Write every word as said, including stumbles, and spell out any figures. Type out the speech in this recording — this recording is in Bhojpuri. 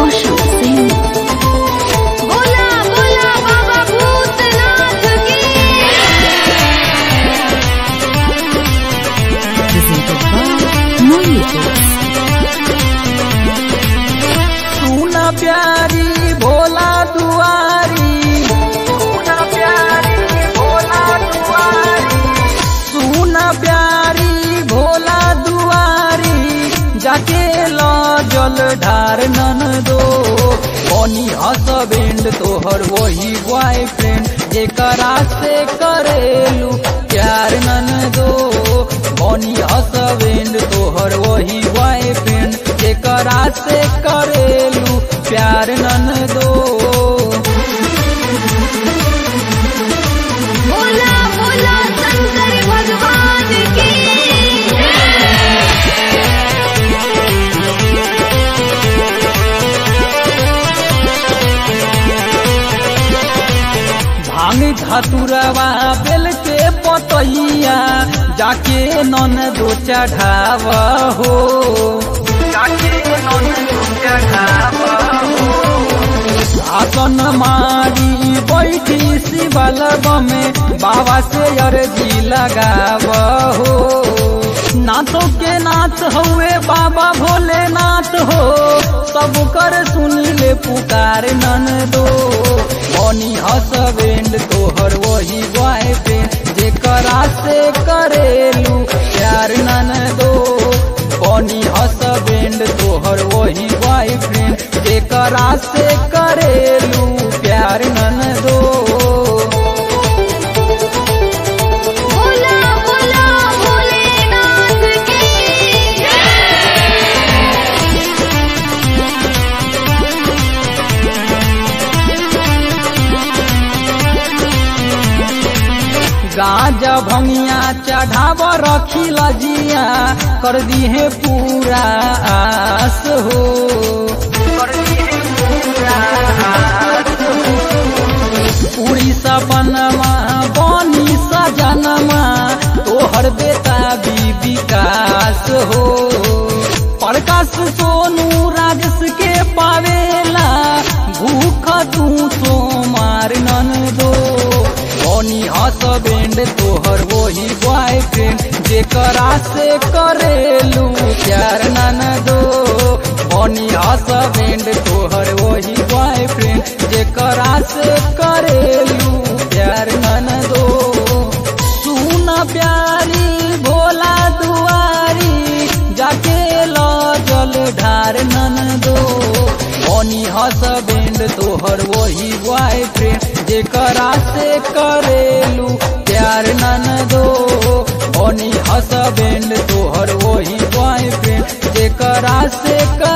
रोशन सिंह। बोला बोला बाबा भूतनाथ की। Presented by Moonlight। सुना प्यारी भोला दुआरी, सुना प्यारी भोला दुआरी, सुना प्यारी भोला दुआरी, जाके लो जल ढार नन दो। बनी हसबैंड तोहर वही बॉयफ्रेंड, जेकरा से करेलू प्यार नन दो। बनी हसबैंड तोहर वही बॉयफ्रेंड, जेकरा से करेलू प्यार नन दो। बोला बोला शंकर भगवान की। भांग धतुरवा बेल के पतैया, जाके नन दो चढ़ाव हो, जाके नन दो चढ़ाव हो। आसन मारी बैठी शिवलब में, बाबा से अर्जी लगाव हो। नाथों के नाथ हुए बाबा भोलेनाथ हो, सब कर सुनी ले पुकार नन दो। बनी हसबैंड तोहर वही बॉयफ्रेंड, जेकरा से करेलू प्यार नन दो। बनी हसबैंड तोहर वही बॉयफ्रेंड, जेकरा से करेलू प्यार नन दो। बोला बोला भोलेनाथ की। गाजा भंगिया चढ़ाव रखी लजिया, कर दी है पूरा आस हो, कर दी है पूरा आस हो। पूरी सपनमा बनी सजनमा, तोहर बेटा भी विकास हो। प्रकाश सोनू राजेश के पावेला, भूख तू तो मार नन दो। बनी हसबैंड तोहर वही बॉयफ्रेंड, जेकरा से करेलू प्यार नन दो। बनी हसबैंड तोहर वही बॉयफ्रेंड, जेकरा से करेलू प्यार नन दो। सुन प्यारी भोला दुआरी, जाके लो जल ढार नन दो। बनी हसबैंड तोहर वही बॉयफ्रेंड, जेकरा से करेलू प्यार नन दो। बनी हसबैंड तोहर वही बॉयफ्रेंड, जेकरा से